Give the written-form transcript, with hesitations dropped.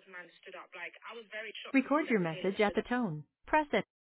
man stood up. Like, I was very shocked to see Record that your the tailor message at stood the up. tone. Press it.